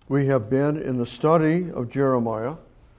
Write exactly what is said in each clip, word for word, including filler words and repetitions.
We have been in the study of Jeremiah,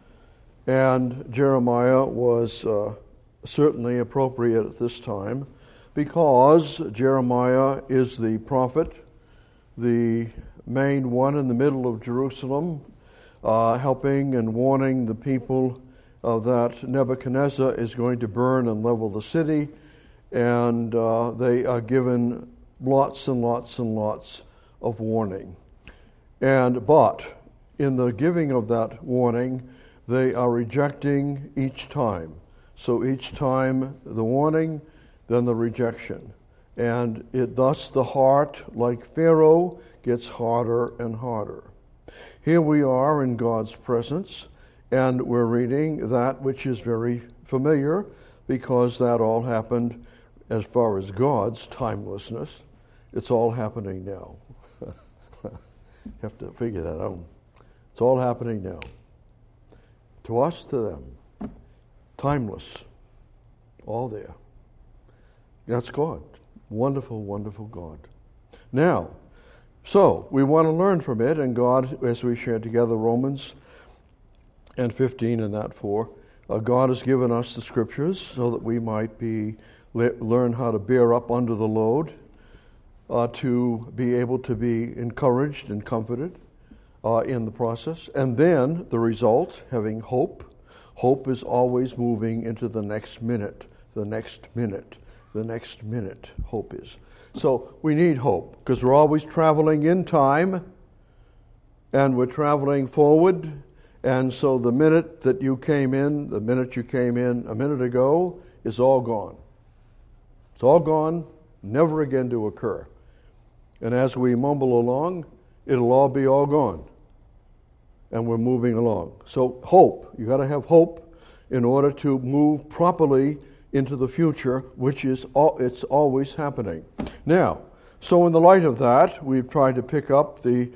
and Jeremiah was uh, certainly appropriate at this time because Jeremiah is the prophet, the main one in the middle of Jerusalem, uh, helping and warning the people uh, that Nebuchadnezzar is going to burn and level the city, and uh, they are given lots and lots and lots of warning. And but in the giving of that warning, they are rejecting each time. So each time the warning, then the rejection. And it thus the heart, like Pharaoh, gets harder and harder. Here we are in God's presence, and we're reading that which is very familiar, because that all happened as far as God's timelessness. It's all happening now. You have to figure that out. It's all happening now. To us, to them. Timeless. All there. That's God. Wonderful, wonderful God. Now, so we want to learn from it, and God, as we shared together Romans and fifteen and that four, uh, God has given us the scriptures so that we might be le- learn how to bear up under the load, uh, to be able to be encouraged and comforted uh, in the process. And then the result, having hope. Hope is always moving into the next minute, the next minute, the next minute, hope is. So we need hope, because we're always traveling in time, and we're traveling forward. And so the minute that you came in, the minute you came in a minute ago, is all gone. It's all gone, never again to occur. And as we mumble along, it'll all be all gone. And we're moving along. So hope, you got to have hope in order to move properly into the future, which is all, it's always happening. Now, so in the light of that, we've tried to pick up the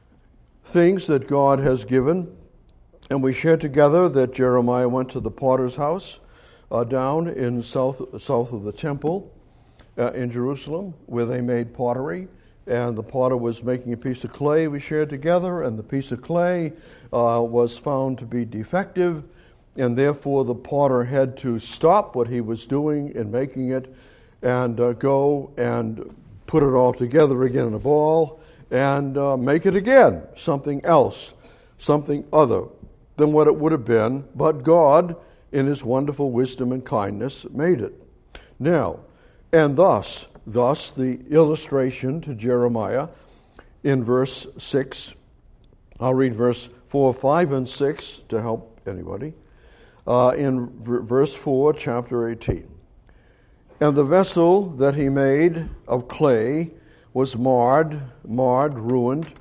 things that God has given, and we shared together that Jeremiah went to the potter's house uh, down in south south of the temple uh, in Jerusalem, where they made pottery, and the potter was making a piece of clay. We shared together, and the piece of clay uh, was found to be defective, and therefore the potter had to stop what he was doing in making it and uh, go and put it all together again in a ball and uh, make it again, something else, something other than what it would have been, but God, in his wonderful wisdom and kindness, made it. Now, and thus, thus the illustration to Jeremiah in verse six, I'll read verse four, five, and six to help anybody. Uh, in v- verse four, chapter eighteen. And the vessel that he made of clay was marred, marred, ruined,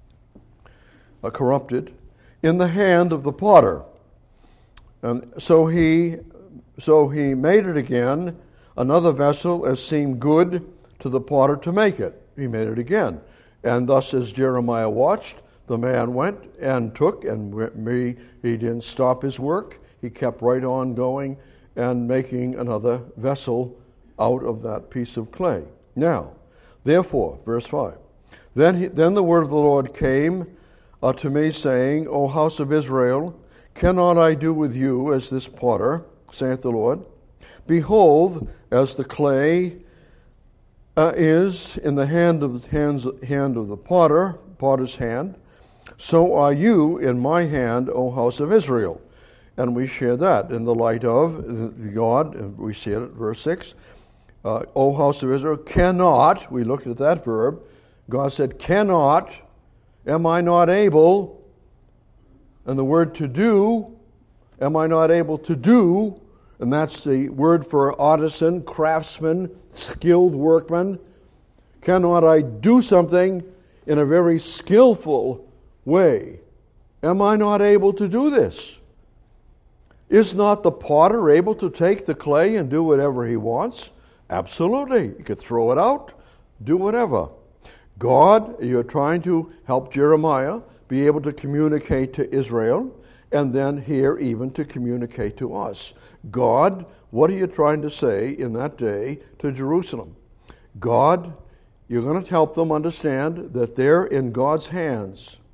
uh, corrupted, in the hand of the potter. And so he, so he made it again, another vessel as seemed good to the potter to make it. He made it again. And thus as Jeremiah watched, the man went and took, and he, he didn't stop his work. He kept right on going and making another vessel out of that piece of clay. Now, therefore, verse five, then he, then the word of the Lord came uh, to me, saying, O house of Israel, cannot I do with you as this potter, saith the Lord? Behold, as the clay uh, is in the hand of the hands, hand of the potter, potter's hand, so are you in my hand, O house of Israel. And we share that in the light of God, and we see it at verse six. Uh, o house of Israel, cannot, we looked at that verb, God said, cannot, am I not able, and the word to do, am I not able to do, and that's the word for artisan, craftsman, skilled workman. Cannot I do something in a very skillful way? Am I not able to do this? Is not the potter able to take the clay and do whatever he wants? Absolutely. He could throw it out, do whatever. God, you're trying to help Jeremiah be able to communicate to Israel, and then here even to communicate to us. God, what are you trying to say in that day to Jerusalem? God, you're going to help them understand that they're in God's hands.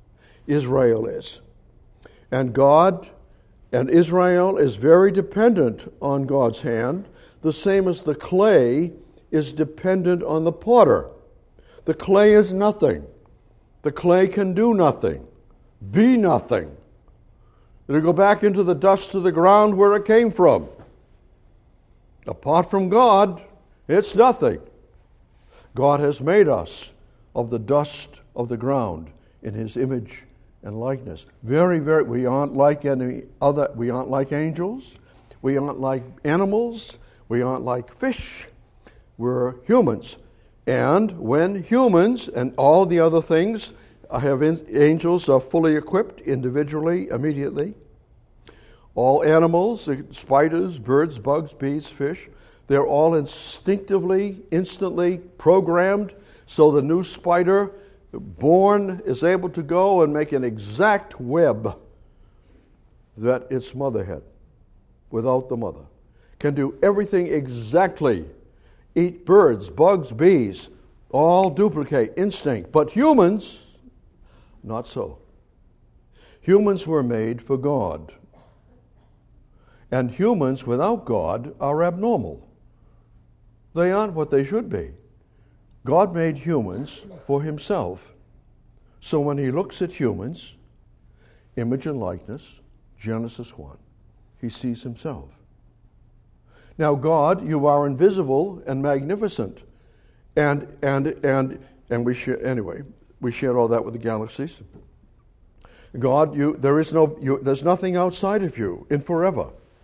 Israel is. And God and Israel is very dependent on God's hand, the same as the clay is dependent on the potter. The clay is nothing. The clay can do nothing, be nothing. It'll go back into the dust of the ground where it came from. Apart from God, it's nothing. God has made us of the dust of the ground in His image and likeness. Very, very, we aren't like any other, we aren't like angels. We aren't like animals. We aren't like fish. We're humans. And when humans and all the other things have in, angels are fully equipped individually, immediately. All animals, spiders, birds, bugs, bees, fish, they're all instinctively, instantly programmed so the new spider born is able to go and make an exact web that its mother had without the mother. Can do everything exactly. Eat birds, bugs, bees, all duplicate, instinct. But humans, not so. Humans were made for God. And humans without God are abnormal. They aren't what they should be. God made humans for Himself. So when He looks at humans, image and likeness, Genesis one, He sees Himself. Now, God, you are invisible and magnificent. And and and and we share anyway, we shared all that with the galaxies. God, you there is no you, there's nothing outside of you in forever.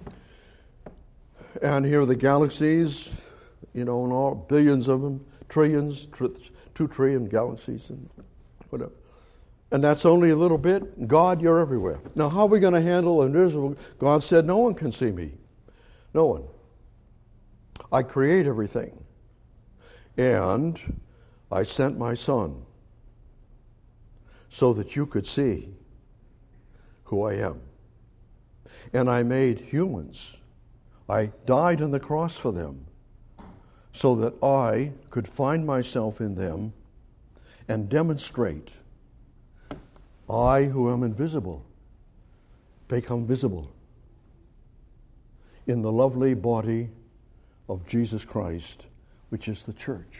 And here are the galaxies, you know, and all billions of them, trillions, tr- two trillion galaxies, and whatever. And that's only a little bit. God, you're everywhere. Now, how are we going to handle invisible? God said, no one can see me. No one. I create everything. And I sent my Son so that you could see who I am. And I made humans. I died on the cross for them so that I could find myself in them and demonstrate I, who am invisible, become visible in the lovely body of Jesus Christ, which is the church,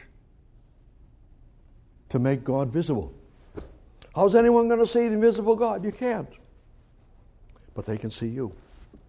to make God visible. How's anyone going to see the invisible God? You can't. But they can see you.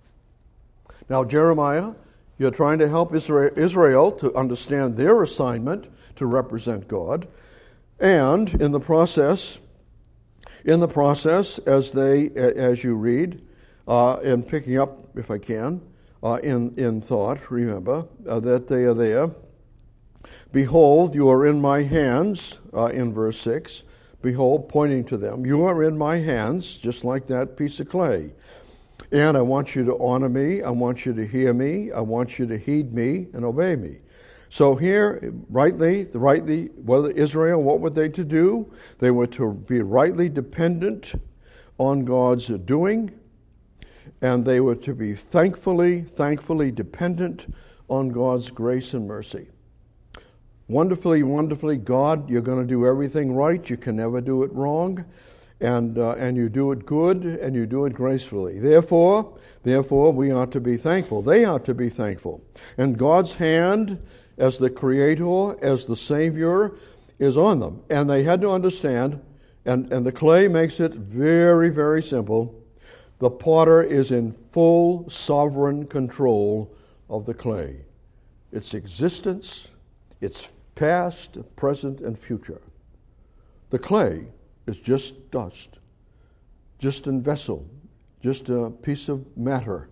Now, Jeremiah, you're trying to help Israel to understand their assignment to represent God. And in the process, in the process, as they, as you read, uh, and picking up, if I can, uh, in, in thought, remember, uh, that they are there. Behold, you are in my hands, uh, in verse six. Behold, pointing to them, you are in my hands, just like that piece of clay. And I want you to honor me, I want you to hear me, I want you to heed me and obey me. So here, rightly, rightly, whether Israel, what were they to do? They were to be rightly dependent on God's doing, and they were to be thankfully, thankfully dependent on God's grace and mercy. Wonderfully, wonderfully, God, you're going to do everything right. You can never do it wrong. And uh, and you do it good, and you do it gracefully. Therefore, therefore, we ought to be thankful. They ought to be thankful. And God's hand as the Creator, as the Savior, is on them. And they had to understand, and, and the clay makes it very, very simple, the potter is in full sovereign control of the clay. Its existence, its past, present, and future. The clay is just dust, just a vessel, just a piece of matter,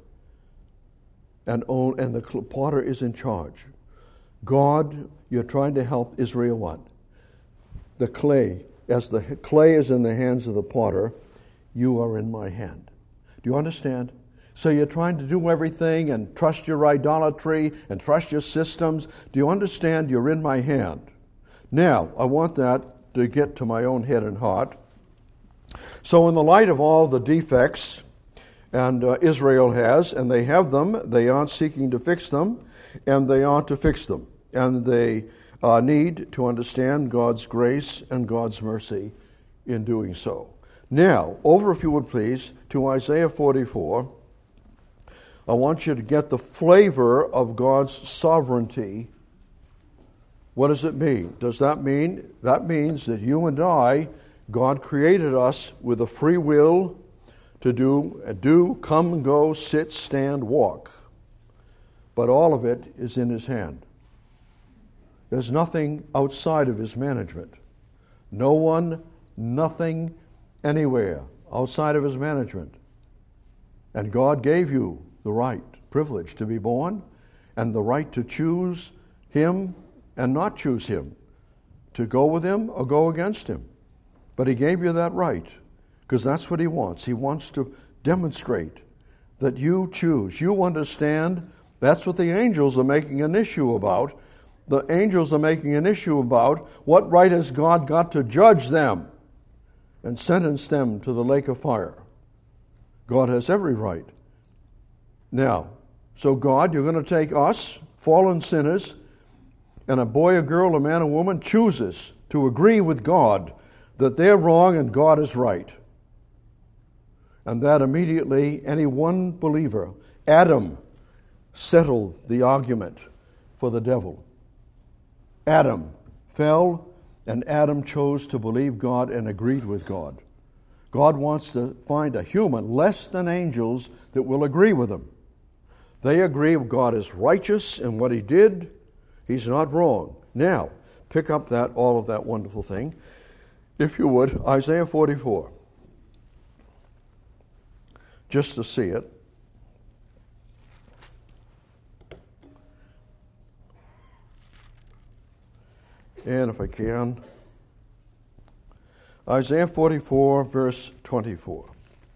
and own, and the potter is in charge. God, you're trying to help Israel what? The clay, as the clay is in the hands of the potter, you are in my hand. Do you understand? So you're trying to do everything and trust your idolatry and trust your systems. Do you understand? You're in my hand. Now, I want that to get to my own head and heart. So in the light of all the defects and uh, Israel has, and they have them, they aren't seeking to fix them, and they ought to fix them. And they uh, need to understand God's grace and God's mercy in doing so. Now, over, if you would please, to Isaiah forty-four. I want you to get the flavor of God's sovereignty. What does it mean? Does that mean? That means that you and I, God created us with a free will to do, do, come, go, sit, stand, walk. But all of it is in His hand. There's nothing outside of His management. No one, nothing, anywhere outside of His management. And God gave you the right, privilege to be born, and the right to choose Him and not choose Him, to go with Him or go against Him. But He gave you that right, because that's what He wants. He wants to demonstrate that you choose. You understand. That's what the angels are making an issue about. The angels are making an issue about what right has God got to judge them and sentence them to the lake of fire. God has every right. Now, so God, you're going to take us, fallen sinners, and a boy, a girl, a man, a woman chooses to agree with God that they're wrong and God is right. And that immediately any one believer, Adam, settled the argument for the devil. Adam fell, and Adam chose to believe God and agreed with God. God wants to find a human, less than angels, that will agree with Him. They agree God is righteous in what He did. He's not wrong. Now, pick up that all of that wonderful thing. If you would, Isaiah forty-four. Just to see it. And if I can, Isaiah forty-four, verse twenty-four.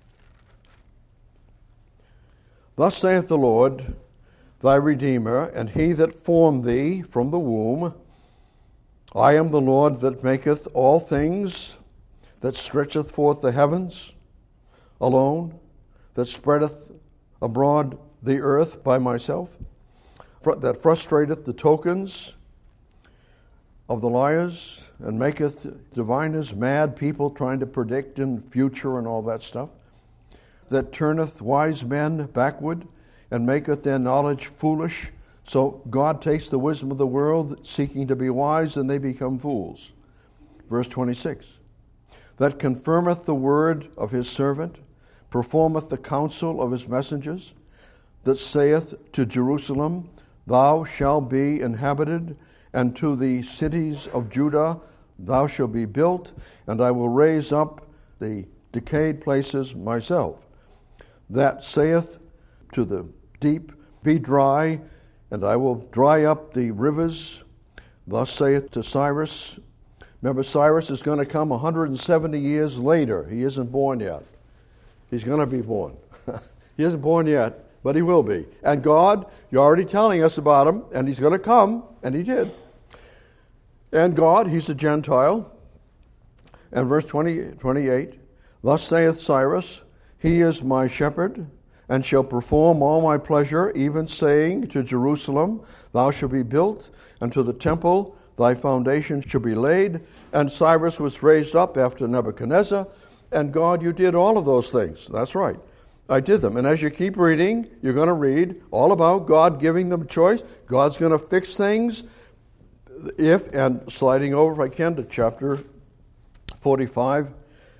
Thus saith the Lord, thy Redeemer, and He that formed thee from the womb. I am the Lord that maketh all things, that stretcheth forth the heavens alone, that spreadeth abroad the earth by myself, that frustrateth the tokens of the liars, and maketh diviners mad, people trying to predict in future and all that stuff, that turneth wise men backward, and maketh their knowledge foolish. So God takes the wisdom of the world, seeking to be wise, and they become fools. Verse twenty-six. That confirmeth the word of His servant, performeth the counsel of His messengers, that saith to Jerusalem, thou shalt be inhabited, and to the cities of Judah thou shalt be built, and I will raise up the decayed places myself. That saith to the deep, be dry, and I will dry up the rivers. Thus saith to Cyrus. Remember, Cyrus is going to come one hundred seventy years later. He isn't born yet. He's going to be born. He isn't born yet, but he will be. And God, you're already telling us about him, and he's going to come, and he did. And God, he's a Gentile. And verse twenty, twenty-eight, thus saith Cyrus, He is my shepherd, and shall perform all my pleasure, even saying to Jerusalem, thou shalt be built, and to the temple thy foundation shall be laid. And Cyrus was raised up after Nebuchadnezzar, and God, you did all of those things. That's right. I did them. And as you keep reading, you're going to read all about God giving them choice. God's going to fix things. If, and sliding over if I can to chapter forty-five.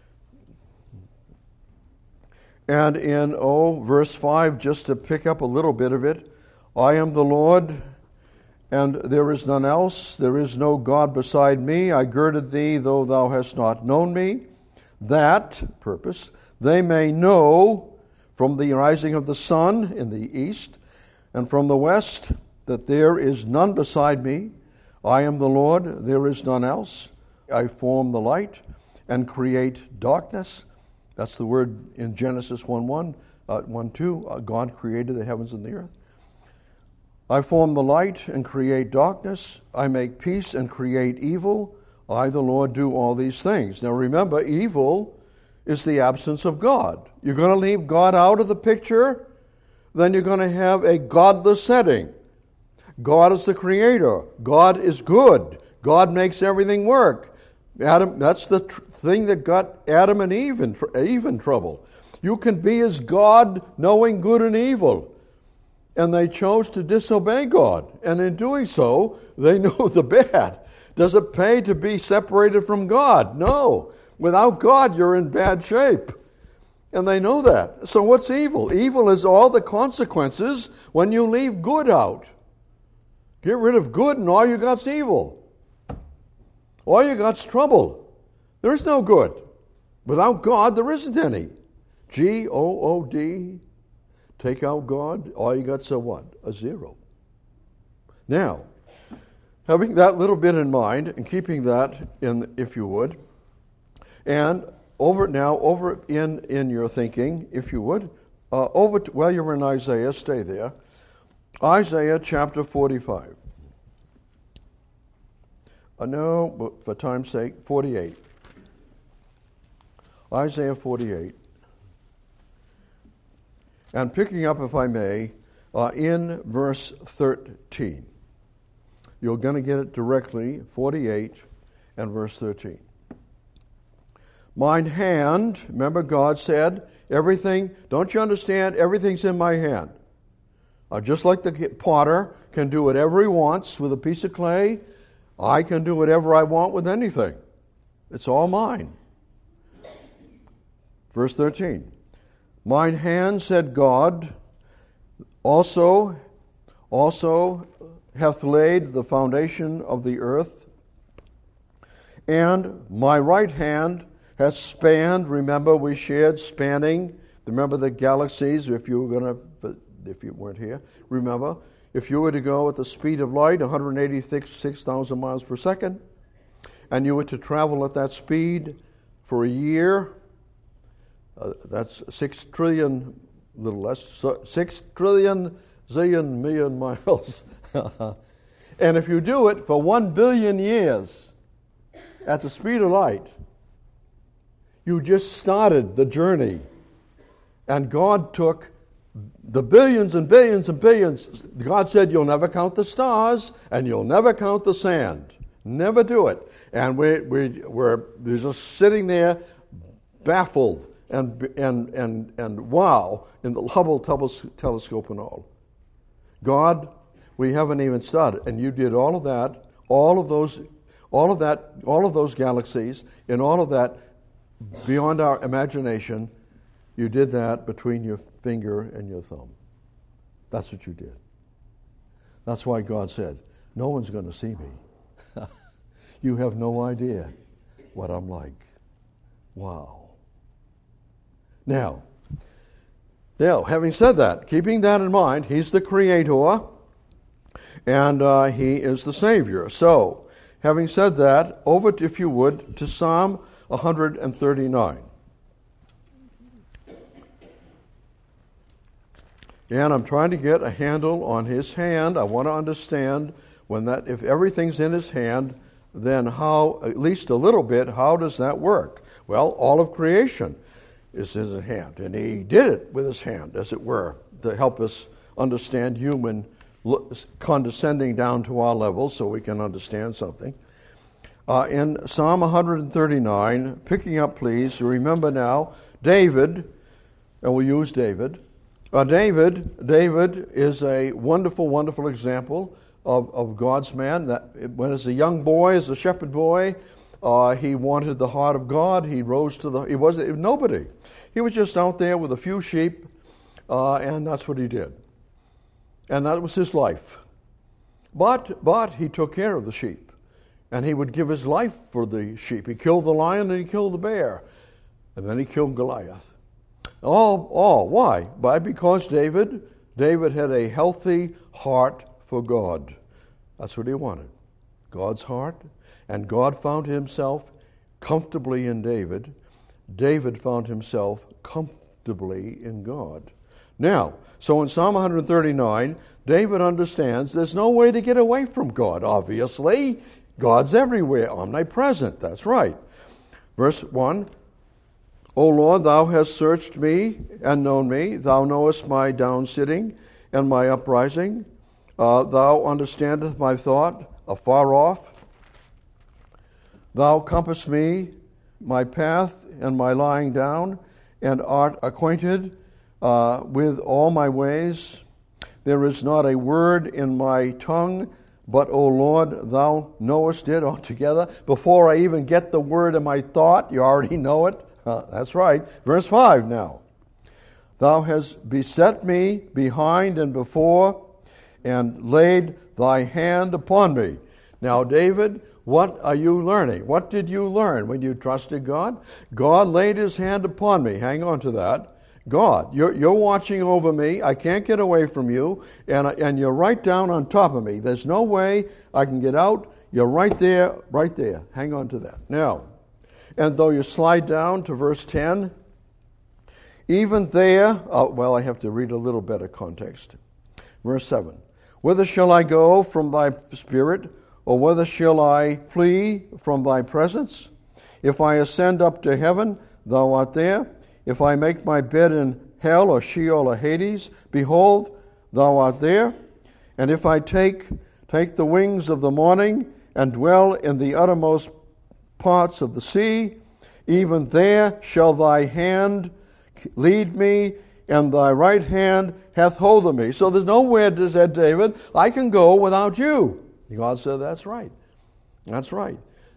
And in, oh, verse five, just to pick up a little bit of it, I am the Lord, and there is none else. There is no God beside me. I girded thee, though thou hast not known me. That, purpose, they may know from the rising of the sun in the east, and from the west, that there is none beside me. I am the Lord, there is none else. I form the light and create darkness. That's the word in Genesis one one, uh, one two. Uh, God created the heavens and the earth. I form the light and create darkness. I make peace and create evil. I, the Lord, do all these things. Now remember, evil is the absence of God. You're going to leave God out of the picture, then you're going to have a godless setting. God is the creator. God is good. God makes everything work. Adam, that's the tr- thing that got Adam and Eve in, tr- Eve in trouble. You can be as God, knowing good and evil. And they chose to disobey God. And in doing so, they knew the bad. Does it pay to be separated from God? No. Without God, you're in bad shape. And they know that. So what's evil? Evil is all the consequences when you leave good out. Get rid of good and all you got's evil. All you got's trouble. There is no good. Without God, there isn't any. G O O D. Take out God, all you got's a what? A zero. Now, having that little bit in mind and keeping that in, if you would, and over now, over in, in your thinking, if you would, uh, over to, while you're in Isaiah, stay there. Isaiah chapter forty-five. Uh, no, but for time's sake, forty-eight. Isaiah forty-eight. And picking up, if I may, uh, in verse thirteen. You're going to get it directly, forty-eight and verse thirteen. Mine hand, remember God said, everything, don't you understand, everything's in my hand. Uh, just like the potter can do whatever he wants with a piece of clay, I can do whatever I want with anything. It's all mine. Verse thirteen. Mine hand, said God, also, also hath laid the foundation of the earth, and my right hand has spanned. Remember, we shared spanning. Remember the galaxies. If you were going to, if you weren't here, remember, if you were to go at the speed of light, one hundred eighty-six thousand miles per second, and you were to travel at that speed for a year. Uh, that's six trillion, a little less, so six trillion zillion million miles. And if you do it for one billion years at the speed of light, you just started the journey. And God took the billions and billions and billions. God said, you'll never count the stars and you'll never count the sand. Never do it. And we, we, we're, we're just sitting there baffled. And, and and and wow, in the Hubble telescope and all. God, we haven't even started. And you did all of that, all of those, all of that, all of those galaxies, and all of that beyond our imagination. You did that between your finger and your thumb. That's what you did. That's why God said, no one's going to see me. You have no idea what I'm like. Wow. Now, now, having said that, keeping that in mind, He's the Creator, and uh, He is the Savior. So, having said that, over, to, if you would, to Psalm one thirty-nine. And I'm trying to get a handle on His hand. I want to understand when that, if everything's in His hand, then how, at least a little bit, how does that work? Well, all of creation is in His hand. And He did it with His hand, as it were, to help us understand human condescending down to our level so we can understand something. Uh, in Psalm one thirty-nine, picking up, please, remember now, David, and we'll use David. Uh, David, David is a wonderful, wonderful example of, of God's man. That when as a young boy, as a shepherd boy, uh, he wanted the heart of God. He rose to the, he wasn't nobody. He was just out there with a few sheep, uh, and that's what he did. And that was his life. But, but he took care of the sheep. And he would give his life for the sheep. He killed the lion and he killed the bear. And then he killed Goliath. All, all, why? Why? Because David, David had a healthy heart for God. That's what he wanted. God's heart. And God found himself comfortably in David. David found himself comfortably in God. Now, so in Psalm one thirty-nine, David understands there's no way to get away from God, obviously. God's everywhere, omnipresent, that's right. Verse one, O Lord, thou hast searched me and known me. Thou knowest my downsitting and my uprising. Uh, thou understandest my thought afar off. Thou compass me, my path and my lying down, and art acquainted uh, with all my ways. There is not a word in my tongue, but, O Lord, thou knowest it altogether. Before I even get the word in my thought, you already know it. Uh, that's right. Verse five now. Thou hast beset me behind and before, and laid thy hand upon me. Now, David, what are you learning? What did you learn when you trusted God? God laid his hand upon me. Hang on to that. God, you're, you're watching over me. I can't get away from you, and, and you're right down on top of me. There's no way I can get out. You're right there, right there. Hang on to that. Now, and though you slide down to verse ten, even there, oh, well, I have to read a little better context. Verse seven, whither shall I go from thy spirit, or whither shall I flee from thy presence? If I ascend up to heaven, thou art there. If I make my bed in hell or Sheol or Hades, behold, thou art there. And if I take take the wings of the morning and dwell in the uttermost parts of the sea, even there shall thy hand lead me, and thy right hand hath hold of me. So there's nowhere, said David, I can go without you. God said, that's right. That's right.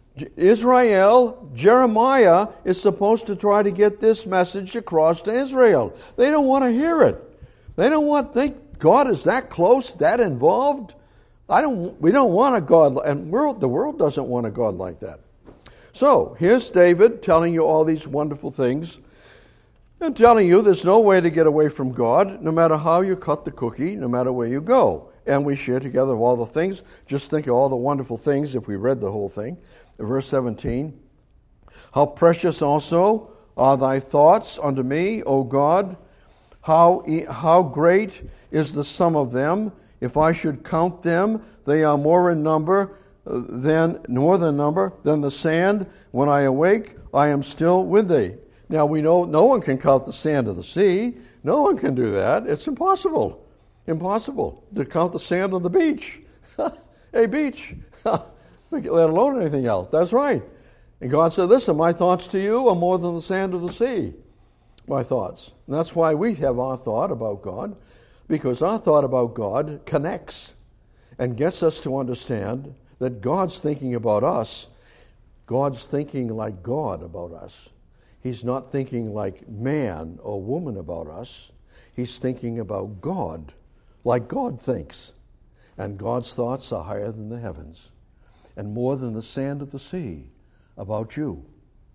Israel, Jeremiah is supposed to try to get this message across to Israel. They don't want to hear it. They don't want to think God is that close, that involved. I don't. We don't want a God, and world, the world doesn't want a God like that. So here's David telling you all these wonderful things, and telling you there's no way to get away from God, no matter how you cut the cookie, no matter where you go. And we share together all the things. Just think of all the wonderful things if we read the whole thing. Verse seventeen, how precious also are thy thoughts unto me, O God. How, how great is the sum of them. If I should count them, they are more in number than, more than number than the sand. When I awake, I am still with thee. Now we know no one can count the sand of the sea. No one can do that. It's impossible. Impossible to count the sand on the beach. Hey, beach. Let alone anything else. That's right. And God said, listen, my thoughts to you are more than the sand of the sea. My thoughts. And that's why we have our thought about God, because our thought about God connects and gets us to understand that God's thinking about us. God's thinking like God about us. He's not thinking like man or woman about us. He's thinking about God, like God thinks. And God's thoughts are higher than the heavens, and more than the sand of the sea about you.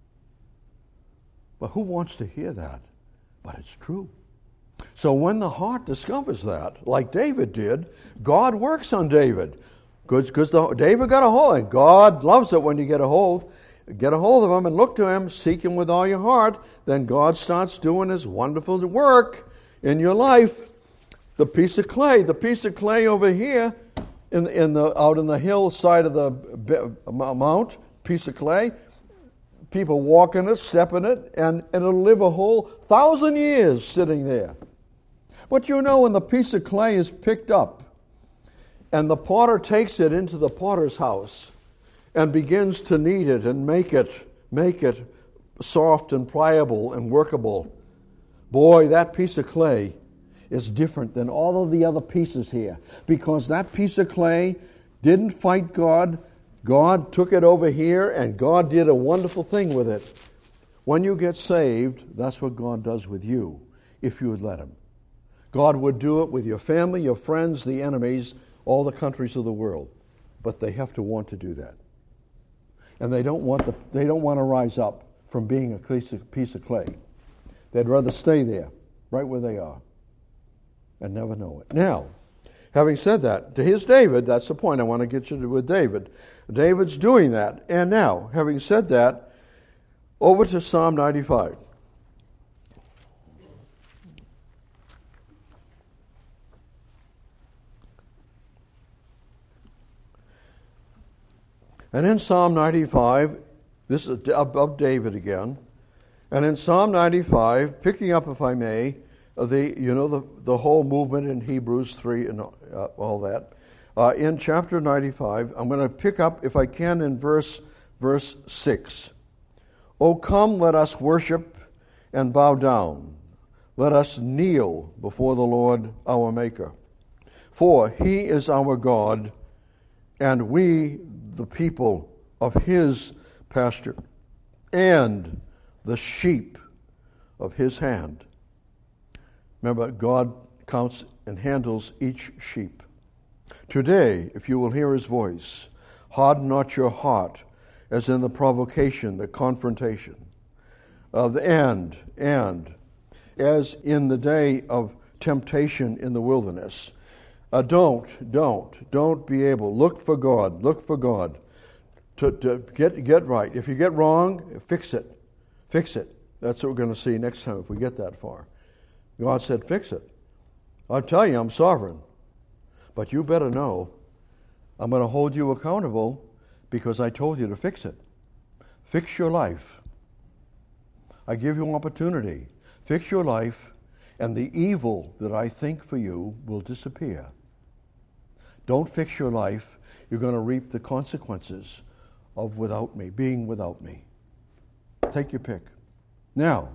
But who wants to hear that? But it's true. So when the heart discovers that, like David did, God works on David. Because David got a hold, and God loves it when you get a hold. Get a hold of him and look to him, seek him with all your heart. Then God starts doing his wonderful work in your life. The piece of clay, the piece of clay over here, in the, in the out in the hillside of the mount, piece of clay. People walk in it, step in it, and, and it'll live a whole thousand years sitting there. But you know, when the piece of clay is picked up, and the potter takes it into the potter's house, and begins to knead it and make it, make it soft and pliable and workable, boy, that piece of clay is different than all of the other pieces here, because that piece of clay didn't fight God. God took it over here, and God did a wonderful thing with it. When you get saved, that's what God does with you, if you would let him. God would do it with your family, your friends, the enemies, all the countries of the world. But they have to want to do that. And they don't want the, they don't want to rise up from being a piece of, piece of clay. They'd rather stay there, right where they are, and never know it. Now, having said that, to his David, that's the point I want to get you to with David. David's doing that. And now, having said that, over to Psalm ninety-five. And in Psalm ninety-five, this is of David again, and in Psalm ninety-five, picking up, if I may, the you know the, the whole movement in Hebrews three and uh, all that, uh, in chapter ninety-five, I'm going to pick up, if I can, in verse verse six. O come, let us worship and bow down. Let us kneel before the Lord our Maker. For he is our God, and we the people of his pasture, and the sheep of his hand. Remember, God counts and handles each sheep. Today, if you will hear his voice, harden not your heart, as in the provocation, the confrontation, of the and, and, as in the day of temptation in the wilderness. Uh, don't, don't, don't be able. Look for God, look for God to, to get, get right. If you get wrong, fix it. Fix it. That's what we're going to see next time if we get that far. God said, fix it. I'll tell you, I'm sovereign. But you better know, I'm going to hold you accountable because I told you to fix it. Fix your life. I give you an opportunity. Fix your life, and the evil that I think for you will disappear. Don't fix your life. You're going to reap the consequences of without me, being without me. Take your pick. Now,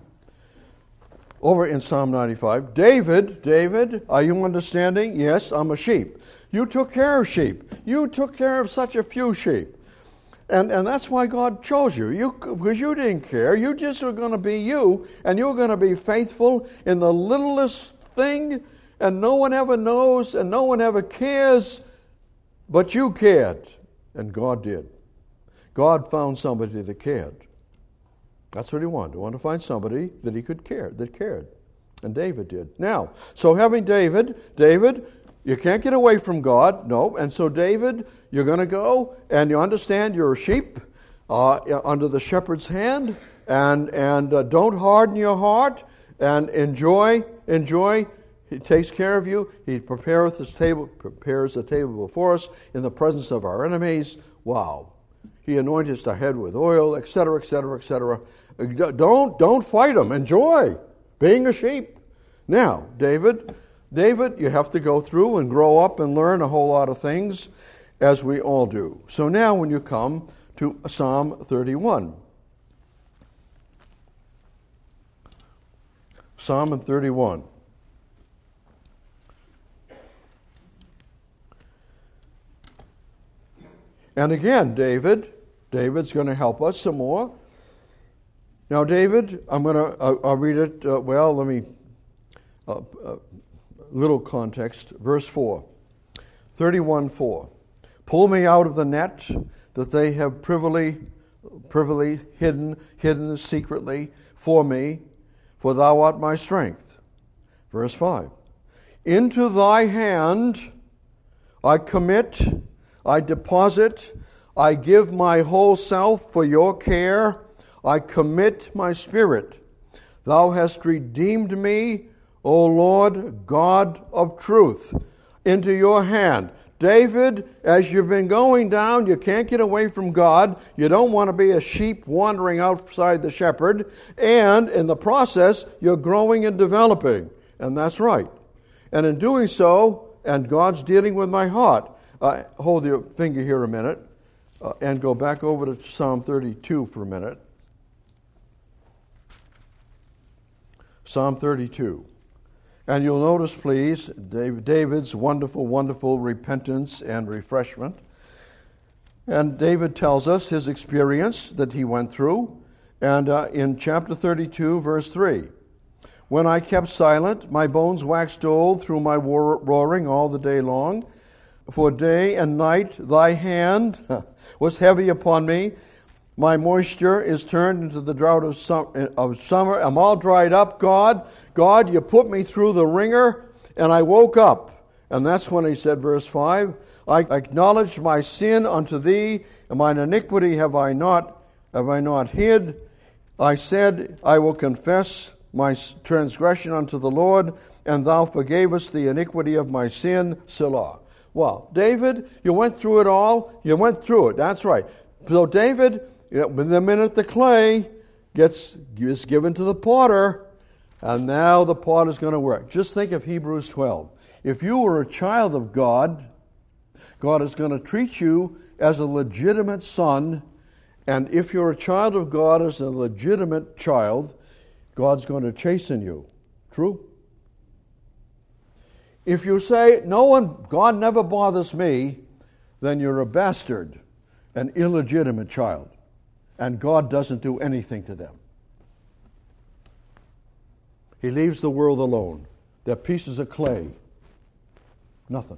over in Psalm ninety-five, David, David, are you understanding? Yes, I'm a sheep. You took care of sheep. You took care of such a few sheep. And and that's why God chose you. You because you didn't care. You just were going to be you, and you were going to be faithful in the littlest thing, and no one ever knows, and no one ever cares, but you cared, and God did. God found somebody that cared. That's what he wanted. He wanted to find somebody that he could care, that cared. And David did. Now, so having David, David, you can't get away from God. No. And so David, you're going to go, and you understand you're a sheep uh, under the shepherd's hand, and and uh, don't harden your heart, and enjoy, enjoy. He takes care of you. He prepareth his table, prepares the table before us in the presence of our enemies. Wow. He anointeth our head with oil, et cetera, et cetera, et cetera. Don't, don't fight him. Enjoy being a sheep. Now, David, David, you have to go through and grow up and learn a whole lot of things, as we all do. So now when you come to Psalm thirty-one. Psalm thirty-one. And again, David, David's going to help us some more. Now, David, I'm going to, I'll, I'll read it, uh, well, let me, uh, uh, little context. Verse four, thirty-one four. Pull me out of the net that they have privily, privily hidden, hidden secretly for me, for thou art my strength. Verse five. Into thy hand I commit, I deposit, I give my whole self for your care. I commit my spirit. Thou hast redeemed me, O Lord, God of truth, into your hand. David, as you've been going down, you can't get away from God. You don't want to be a sheep wandering outside the shepherd. And in the process, you're growing and developing. And that's right. And in doing so, and God's dealing with my heart. Uh, hold your finger here a minute uh, and go back over to Psalm thirty-two for a minute. Psalm thirty-two. And you'll notice, please, David's wonderful, wonderful repentance and refreshment. And David tells us his experience that he went through. And uh, in chapter thirty-two, verse three, when I kept silent, my bones waxed old through my roaring all the day long. For day and night thy hand was heavy upon me. My moisture is turned into the drought of summer. I'm all dried up, God. God, you put me through the ringer, and I woke up. And that's when he said, verse five, I acknowledged my sin unto thee, and mine iniquity have I not, have I not hid. I said, I will confess my transgression unto the Lord, and thou forgavest the iniquity of my sin, Selah. Well, David, you went through it all. You went through it. That's right. So David, the minute the clay gets is given to the potter, and now the potter's going to work. Just think of Hebrews twelve. If you were a child of God, God is going to treat you as a legitimate son, And if you're a child of God as a legitimate child, God's going to chasten you. True? If you say, no one, God never bothers me, then you're a bastard, an illegitimate child. And God doesn't do anything to them. He leaves the world alone. They're pieces of clay. Nothing.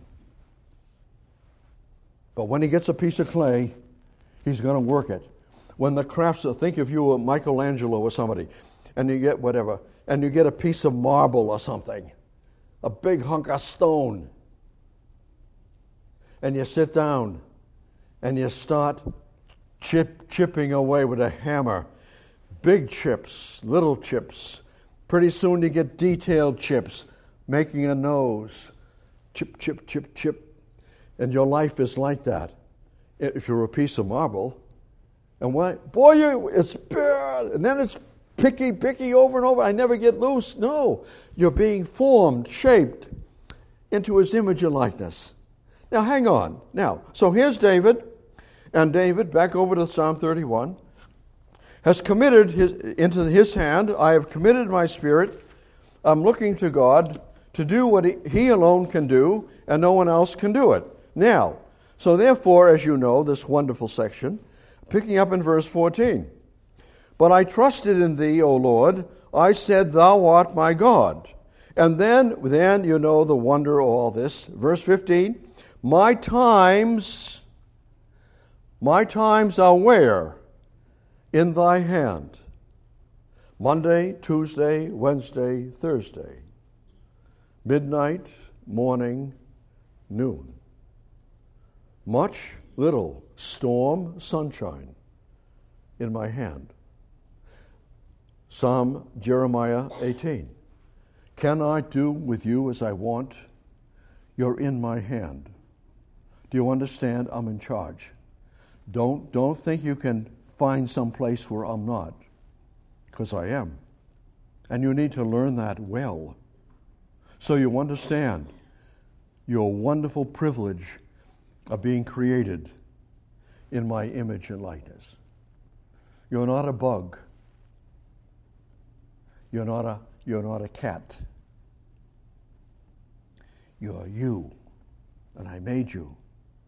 But when he gets a piece of clay, he's going to work it. When the crafts, think if you were Michelangelo or somebody, and you get whatever, and you get a piece of marble or something, a big hunk of stone, and you sit down, and you start chip, chipping away with a hammer, big chips, little chips. Pretty soon you get detailed chips, making a nose, chip, chip, chip, chip. And your life is like that. If you're a piece of marble, and what, boy, you, it's bad, and then it's picky, picky over and over. I never get loose. No, you're being formed, shaped into his image and likeness. Now, hang on. Now, so here's David, and David, back over to Psalm thirty-one, has committed his, into his hand, I have committed my spirit. I'm looking to God to do what he, he alone can do, and no one else can do it. Now, so therefore, as you know, this wonderful section, picking up in verse fourteen, but I trusted in thee, O Lord. I said, thou art my God. And then, then you know the wonder of all this. Verse fifteen, my times, my times are where? In thy hand. Monday, Tuesday, Wednesday, Thursday. Midnight, morning, noon. Much, little, storm, sunshine in my hand. Psalm Jeremiah eighteen. Can I do with you as I want? You're in my hand. Do you understand? I'm in charge. Don't, don't think you can find some place where I'm not, because I am. And you need to learn that well. So you understand your wonderful privilege of being created in my image and likeness. You're not a bug. You're not a, you're not a cat. You're you, and I made you.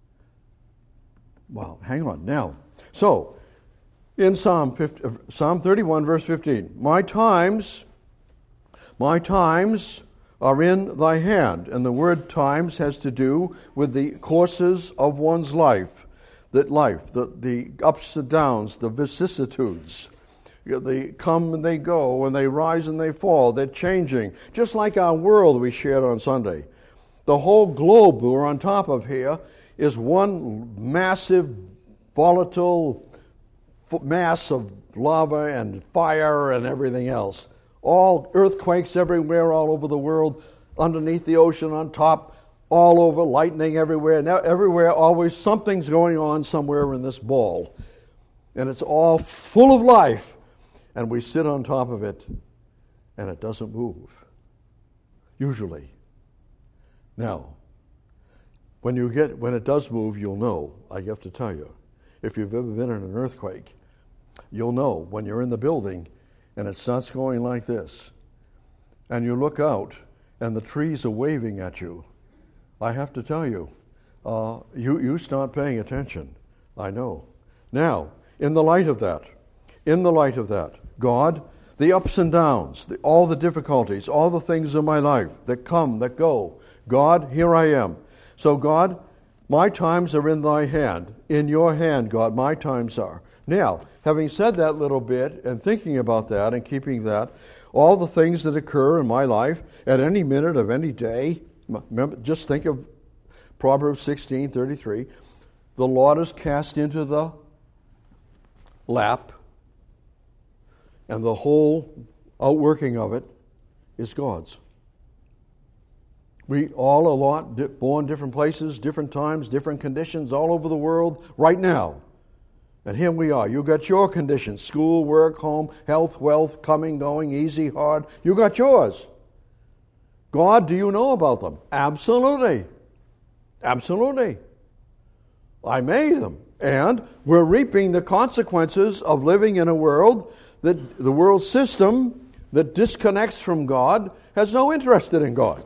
Well, hang on. Now, so, in Psalm fifty, Psalm thirty-one, verse fifteen, my times, my times are in thy hand. And the word times has to do with the courses of one's life, that life, the, the ups and downs, the vicissitudes. They come and they go, and they rise and they fall. They're changing. Just like our world we shared on Sunday. The whole globe we're on top of here is one massive, volatile mass of lava and fire and everything else. All earthquakes everywhere, all over the world, underneath the ocean, on top, all over, lightning everywhere. Now, everywhere, always something's going on somewhere in this ball. And it's all full of life. And we sit on top of it, and it doesn't move. Usually. Now, when you get when it does move, you'll know. I have to tell you. If you've ever been in an earthquake, you'll know when you're in the building and it starts going like this, and you look out and the trees are waving at you. I have to tell you, uh, you, you start paying attention. I know. Now, in the light of that, in the light of that, God, the ups and downs, the, all the difficulties, all the things in my life that come, that go, God, here I am. So God, my times are in thy hand. In your hand, God, my times are. Now, having said that little bit and thinking about that and keeping that, all the things that occur in my life at any minute of any day, remember, just think of Proverbs sixteen thirty-three. The Lord is cast into the lap, and the whole outworking of it is God's. We all a lot born different places, different times, different conditions all over the world right now. And here we are. You got your conditions: school, work, home, health, wealth, coming, going, easy, hard. You got yours. God, do you know about them? Absolutely. Absolutely. I made them. And we're reaping the consequences of living in a world that the world system that disconnects from God, has no interest in God.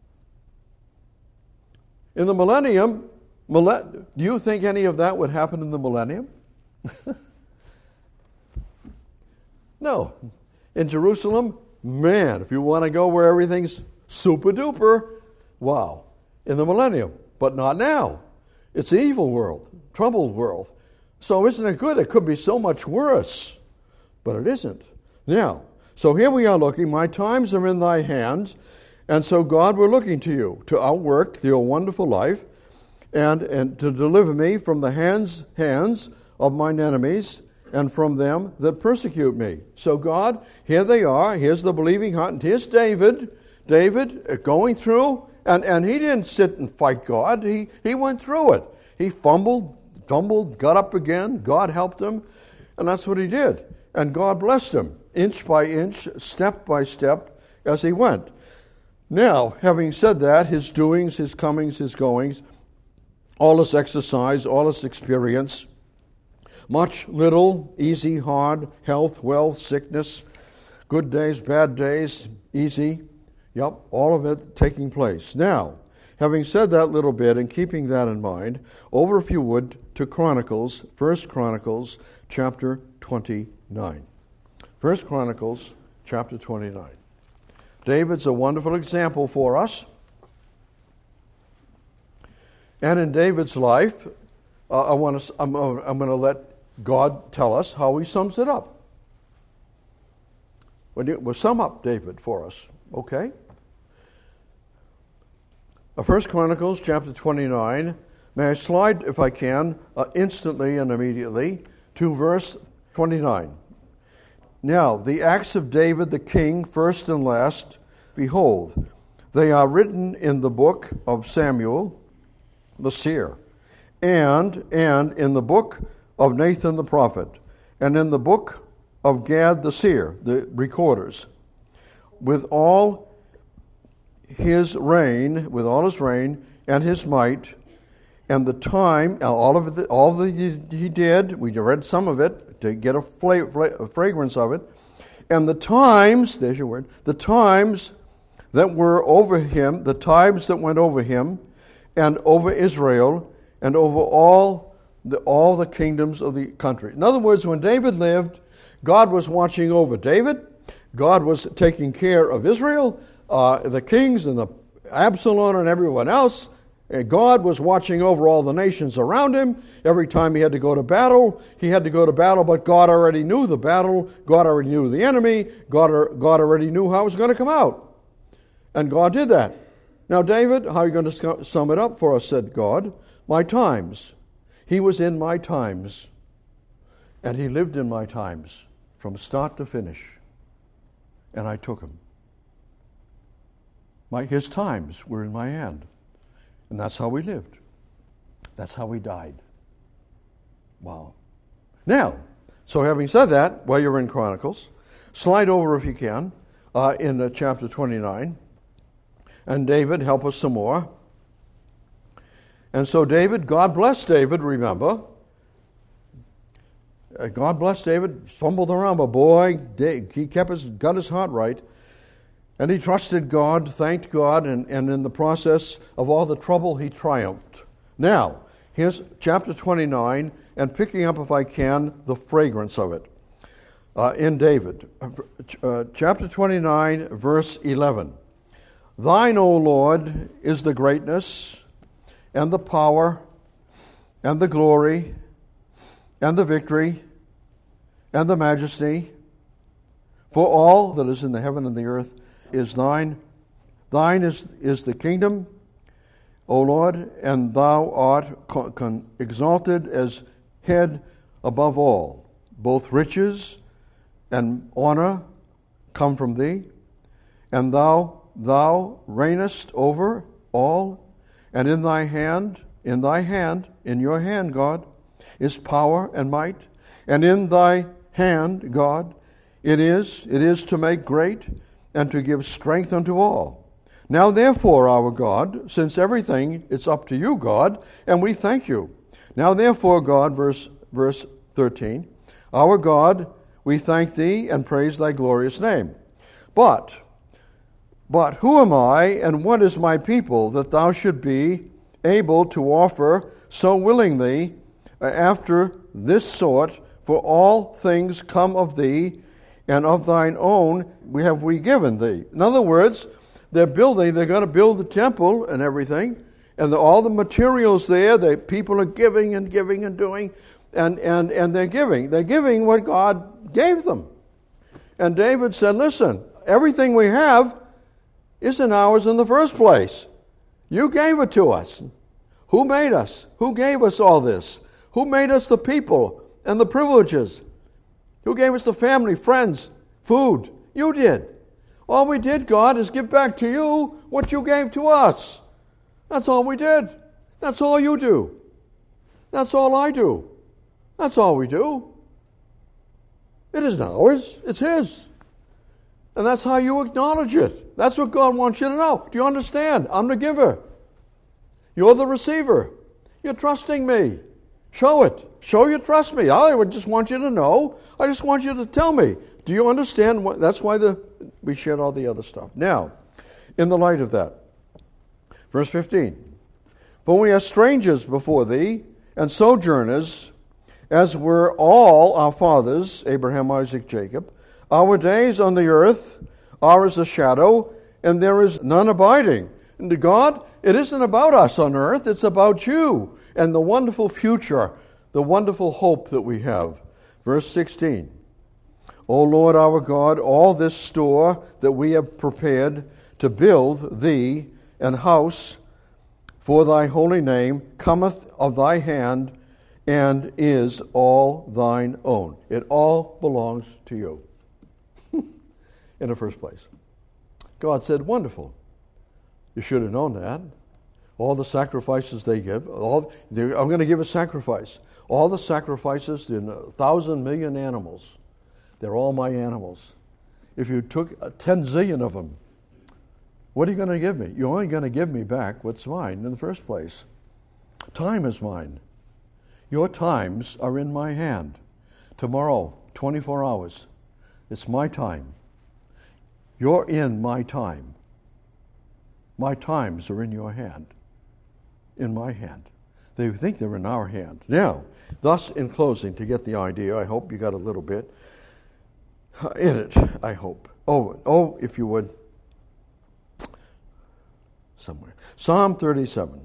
In the millennium, do you think any of that would happen in the millennium? No. In Jerusalem, man, if you want to go where everything's super duper, wow. In the millennium, but not now. It's an evil world, troubled world. So isn't it good? It could be so much worse, but it isn't. Now, so here we are looking, my times are in thy hands, and so God, we're looking to you to outwork your wonderful life and, and to deliver me from the hands, hands of mine enemies and from them that persecute me. So God, here they are, here's the believing heart, and here's David, David going through, and, and he didn't sit and fight God, he, he went through it. He fumbled, tumbled, got up again, God helped him, and that's what he did. And God blessed him, inch by inch, step by step, as he went. Now, having said that, his doings, his comings, his goings, all his exercise, all his experience, much, little, easy, hard, health, wealth, sickness, good days, bad days, easy, yep, all of it taking place. Now, having said that little bit and keeping that in mind, over, if you would, to Chronicles, First Chronicles, chapter twenty-nine. First Chronicles, chapter twenty-nine. David's a wonderful example for us. And in David's life, uh, I want to, I'm, I'm going to let God tell us how he sums it up. We'll sum up David for us, okay? First Chronicles chapter twenty-nine. May I slide, if I can, uh, instantly and immediately to verse twenty-nine. Now, the acts of David the king, first and last, behold, they are written in the book of Samuel the seer, and and in the book of Nathan the prophet, and in the book of Gad the seer, the recorders, with all his reign, with all his reign and his might, and the time, all of the, all that he did, we read some of it to get a, fla- a fragrance of it, and the times, there's your word, the times that were over him, the times that went over him, and over Israel, and over all the, all the kingdoms of the country. In other words, when David lived, God was watching over David, God was taking care of Israel, uh, the kings and the Absalom and everyone else. And God was watching over all the nations around him. Every time he had to go to battle, he had to go to battle, but God already knew the battle, God already knew the enemy, God, God already knew how it was going to come out. And God did that. Now, David, how are you going to sum it up for us, said God? My times. He was in my times, and he lived in my times from start to finish, and I took him. My, his times were in my hand. And that's how we lived. That's how we died. Wow. Now, so having said that, while you're in Chronicles, slide over if you can, uh, in uh, chapter twenty-nine. And David, help us some more. And so David, God blessed David, remember. Uh, God blessed David, fumbled around, but boy, he kept his, got his heart right. And he trusted God, thanked God, and, and in the process of all the trouble, he triumphed. Now, here's chapter twenty-nine, and picking up, if I can, the fragrance of it. Uh, in David, uh, chapter twenty-nine, verse eleven. Thine, O Lord, is the greatness, and the power, and the glory, and the victory, and the majesty, for all that is in the heaven and the earth is thine. Thine is, is the kingdom, O Lord, and thou art con- con- exalted as head above all. Both riches and honor come from thee, and thou thou reignest over all, and in thy hand, in thy hand, in your hand, God, is power and might, and in thy hand, God, it is, it is to make great and to give strength unto all. Now therefore, our God, since everything is up to you, God, and we thank you. Now therefore, God, verse, verse thirteen, our God, we thank thee and praise thy glorious name. But, but who am I and what is my people that thou should be able to offer so willingly after this sort? For all things come of thee, and of thine own we have we given thee. In other words, they're building, they're going to build the temple and everything, and the, all the materials there, the people are giving and giving and doing, and, and, and they're giving. They're giving what God gave them. And David said, listen, everything we have isn't ours in the first place. You gave it to us. Who made us? Who gave us all this? Who made us the people and the privileges? Who gave us the family, friends, food? You did. All we did, God, is give back to you what you gave to us. That's all we did. That's all you do. That's all I do. That's all we do. It isn't ours. It's His. And that's how you acknowledge it. That's what God wants you to know. Do you understand? I'm the giver. You're the receiver. You're trusting me. Show it. Show you trust me. I would just want you to know. I just want you to tell me. Do you understand? What, that's why the, we shared all the other stuff. Now, in the light of that, verse fifteen, for we are strangers before thee, and sojourners, as were all our fathers, Abraham, Isaac, Jacob. Our days on the earth are as a shadow, and there is none abiding. And to God, it isn't about us on earth, it's about you and the wonderful future, the wonderful hope that we have. Verse sixteen, O Lord our God, all this store that we have prepared to build thee an house for thy holy name cometh of thy hand and is all thine own. It all belongs to you. In the first place. God said, wonderful. You should have known that. All the sacrifices they give, all I'm going to give a sacrifice. All the sacrifices in a thousand million animals, they're all my animals. If you took ten zillion of them, what are you going to give me? You're only going to give me back what's mine in the first place. Time is mine. Your times are in my hand. Tomorrow, twenty-four hours, it's my time. You're in my time. My times are in your hand. In my hand. They think they're in our hand. Now, thus, in closing, to get the idea, I hope you got a little bit in it, I hope. Oh, oh, if you would, somewhere. Psalm thirty-seven.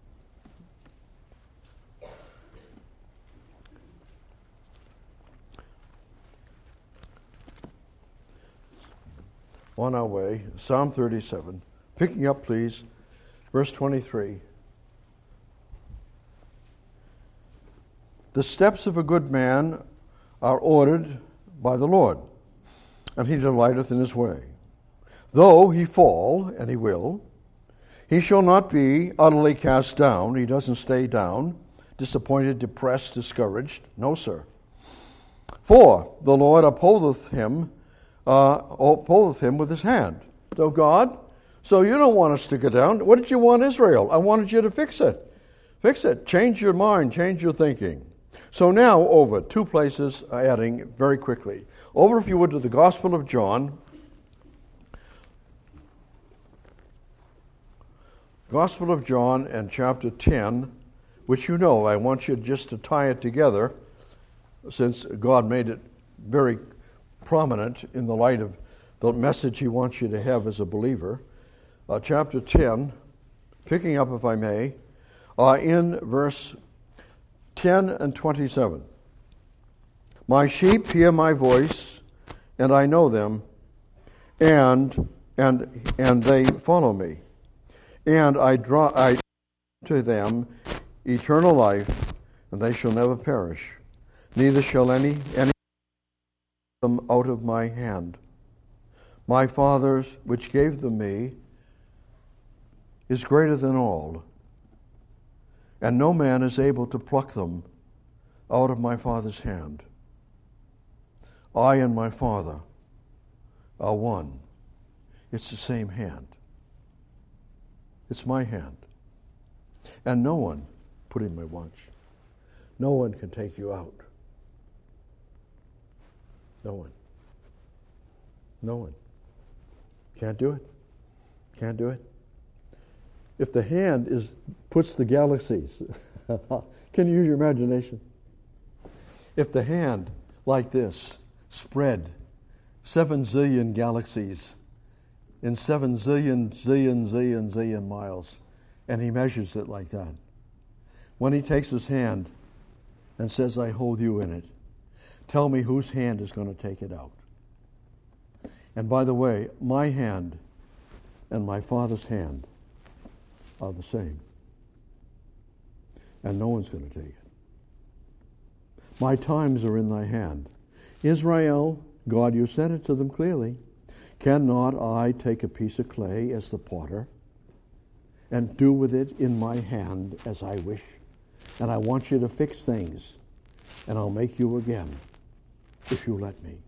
On our way, Psalm thirty-seven. Picking up, please, verse twenty-three. The steps of a good man are ordered by the Lord, and he delighteth in his way. Though he fall, and he will, he shall not be utterly cast down. He doesn't stay down, disappointed, depressed, discouraged. No, sir. For the Lord upholdeth him, uh, upholdeth him with his hand. So God, so you don't want us to go down. What did you want, Israel? I wanted you to fix it. Fix it. Change your mind. Change your thinking. So now over, two places adding very quickly. Over, if you would, to the Gospel of John. Gospel of John and chapter ten, which you know, I want you just to tie it together, since God made it very prominent in the light of the message He wants you to have as a believer. Uh, chapter ten, picking up, if I may, uh, in verse ten and twenty-seven. My sheep hear my voice, and I know them, and and and they follow me. And I draw I to them eternal life, and they shall never perish, neither shall any any them out of my hand. My Father's which gave them me is greater than all, and no man is able to pluck them out of my Father's hand. I and my Father are one. It's the same hand. It's my hand. And no one, put in my watch, no one can take you out. No one. No one. Can't do it. Can't do it. If the hand is puts the galaxies, can you use your imagination? If the hand, like this, spread seven zillion galaxies in seven zillion, zillion, zillion, zillion miles, and he measures it like that. When he takes his hand and says, I hold you in it, tell me whose hand is going to take it out. And by the way, my hand and my Father's hand are the same. And no one's going to take it. My times are in thy hand. Israel, God, you said it to them clearly. Cannot I take a piece of clay as the potter and do with it in my hand as I wish? And I want you to fix things, and I'll make you again if you let me.